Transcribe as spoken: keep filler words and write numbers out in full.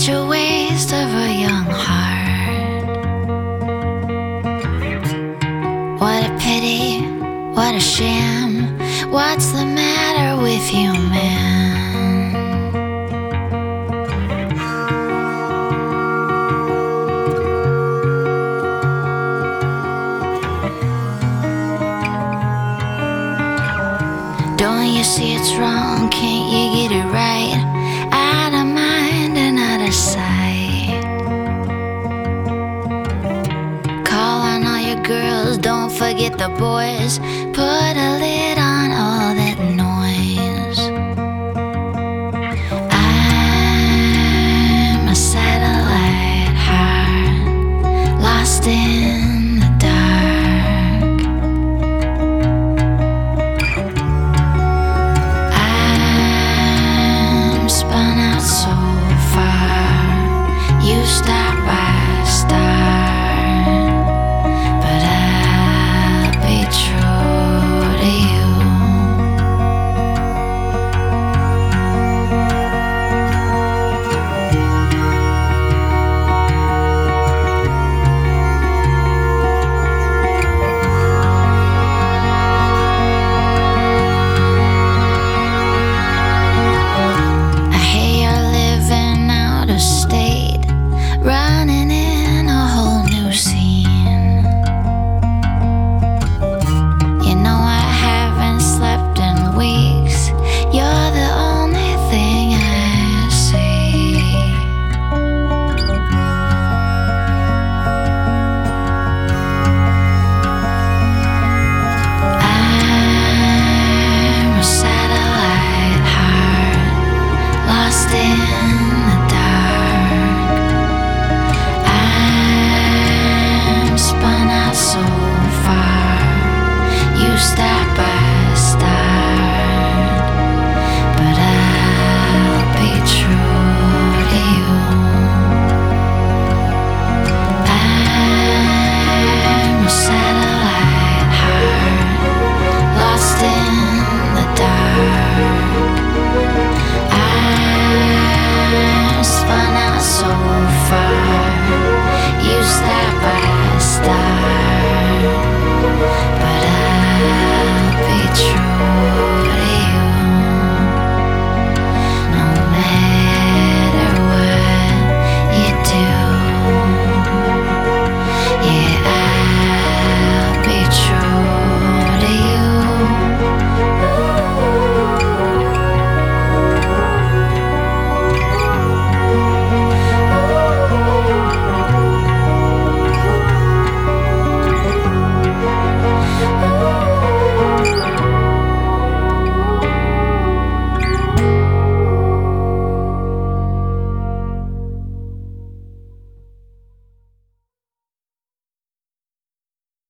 such a waste of a young heart. What a pity, what a shame. What's the matter with you, man? Don't you see it's wrong? Can't you get it right? Out of mind and out of sight. Call on all your girls, don't forget the boys. Put a lid on all that noise. I'm a satellite heart lost in the dark. I'm spun out so far. You start